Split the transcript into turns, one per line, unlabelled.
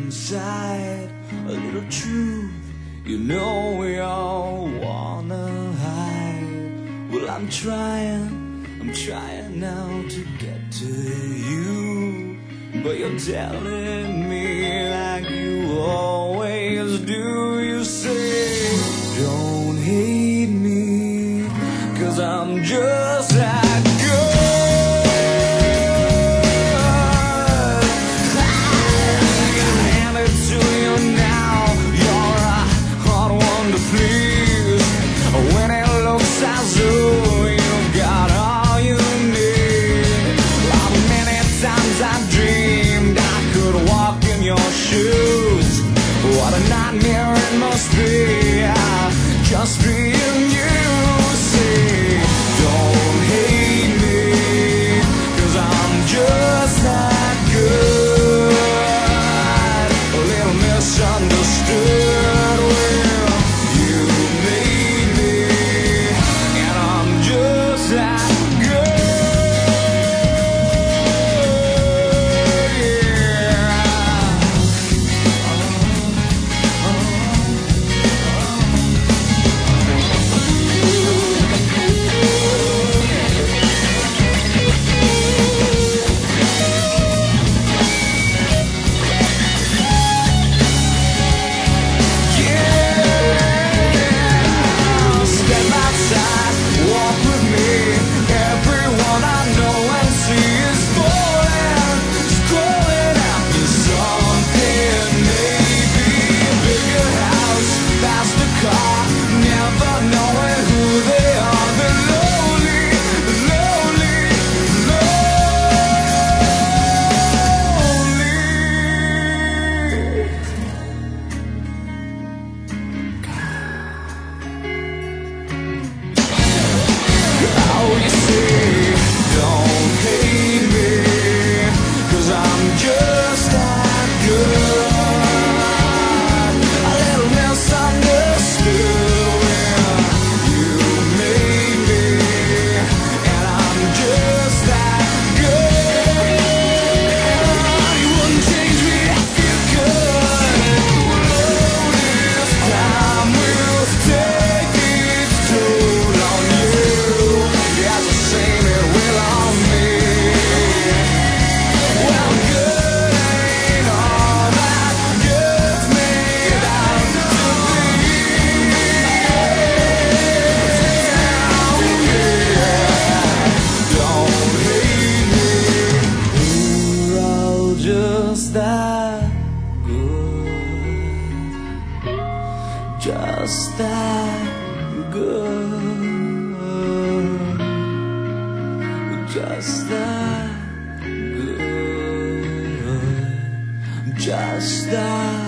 inside, a little truth, you know we all wanna hide. Well, I'm trying now to get to you, but you're telling me like you always do. You say, don't hate me, 'cause I'm just that good. What a nightmare it must be, just being you. Say, don't hate me, 'cause I'm just that good. A little misunderstood. Well, you made me, and I'm just that good. Just that good, just that good, just that